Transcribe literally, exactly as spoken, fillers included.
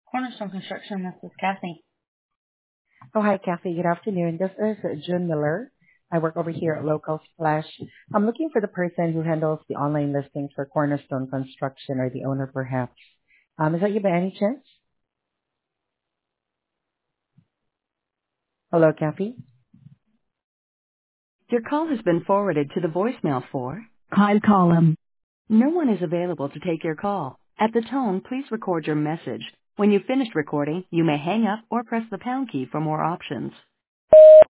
Cornerstone Construction, this is Kathy. Oh, hi, Kathy. Good afternoon. This is June Miller. I work over here at Local Splash. I'm looking for the person who handles the online listings for Cornerstone Construction, or the owner, perhaps. Um, is that you by any chance? Hello, Kathy? Your call has been forwarded to the voicemail for Kyle Column. No one is available to take your call. At the tone, please record your message. When you've finished recording, you may hang up or press the pound key for more options.